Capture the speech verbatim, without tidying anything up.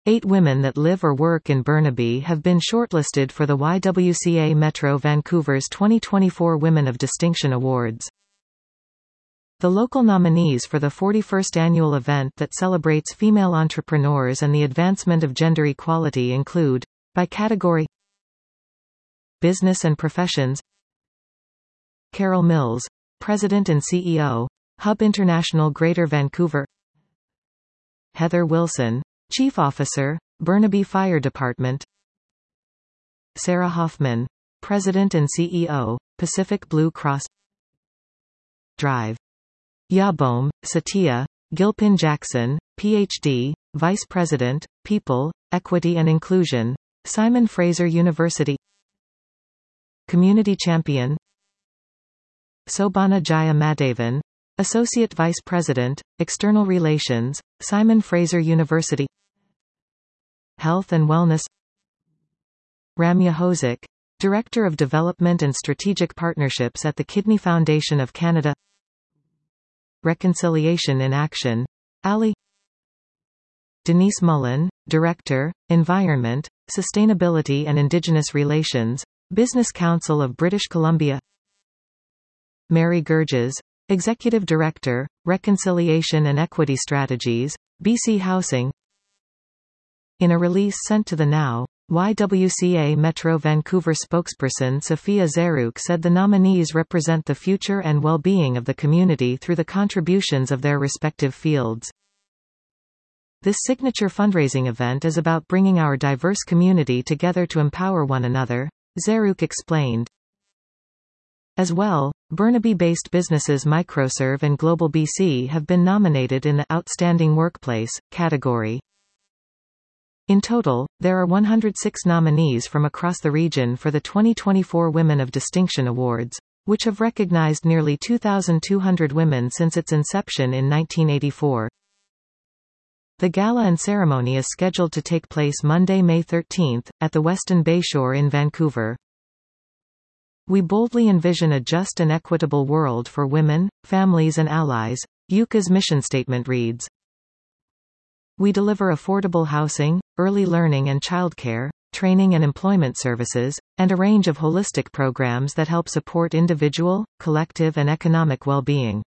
Eight women that live or work in Burnaby have been shortlisted for the Y W C A Metro Vancouver's twenty twenty-four Women of Distinction Awards. The local nominees for the forty-first annual event that celebrates female entrepreneurs and the advancement of gender equality include, by category: Business and Professions, Carol Mills, President and C E O, Hub International Greater Vancouver; Heather Wilson, Chief Officer, Burnaby Fire Department; Sarah Hoffman, President and C E O, Pacific Blue Cross; Drive. Yabom, Satya, Gilpin Jackson, P H D, Vice President, People, Equity and Inclusion, Simon Fraser University; Community Champion, Sobhana Jaya Madhavan, Associate Vice President, External Relations, Simon Fraser University; Health and Wellness, Ramya Hozik, Director of Development and Strategic Partnerships at the Kidney Foundation of Canada; Reconciliation in Action, Ali; Denise Mullen, Director, Environment, Sustainability and Indigenous Relations, Business Council of British Columbia; Mary Gurges, Executive Director, Reconciliation and Equity Strategies, B C Housing. In a release sent to the Now, Y W C A Metro Vancouver spokesperson Sophia Zaruk said the nominees represent the future and well-being of the community through the contributions of their respective fields. This signature fundraising event is about bringing our diverse community together to empower one another, Zaruk explained. As well, Burnaby-based businesses Microserve and Global B C have been nominated in the Outstanding Workplace category. In total, there are one hundred six nominees from across the region for the twenty twenty-four Women of Distinction Awards, which have recognized nearly two thousand two hundred women since its inception in nineteen eighty-four. The gala and ceremony is scheduled to take place Monday, May thirteenth, at the Westin Bayshore in Vancouver. We boldly envision a just and equitable world for women, families and allies, U C A's mission statement reads. We deliver affordable housing, early learning and childcare, training and employment services, and a range of holistic programs that help support individual, collective and economic well-being.